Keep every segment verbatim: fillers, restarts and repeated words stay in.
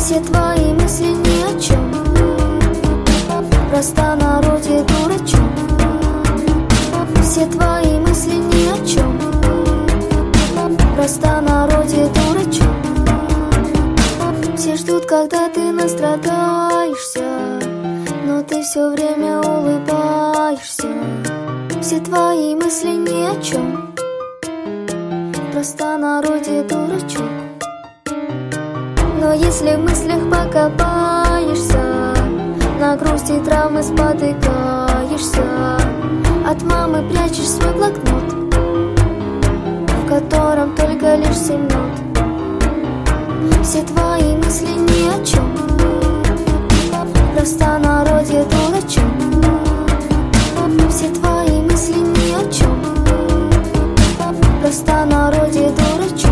Все твои мысли ни о чем, в простонародье дурачок. Все твои мысли ни о чем, в простонародье дурачок. Все ждут, когда ты настрадаешься, но ты все время улыбаешься. Все твои мысли ни о чем, в простонародье дурачок. Но если в мыслях покопаешься, на грусти и травмы спотыкаешься, от мамы прячешь свой блокнот, в котором только лишь семь нот. Все твои мысли ни о чем, в простонародье дурачок. Все твои мысли ни о чем, в простонародье дурачок.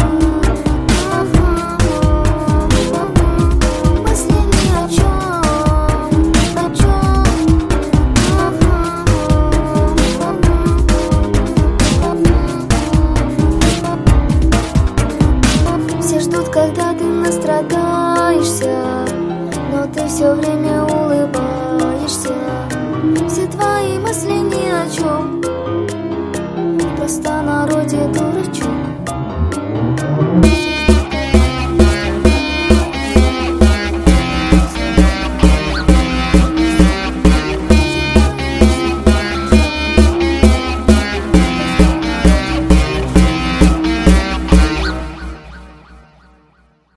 Когда ты настрадаешься, но ты все время улыбаешься. Все твои мысли ни о чем, в простонародье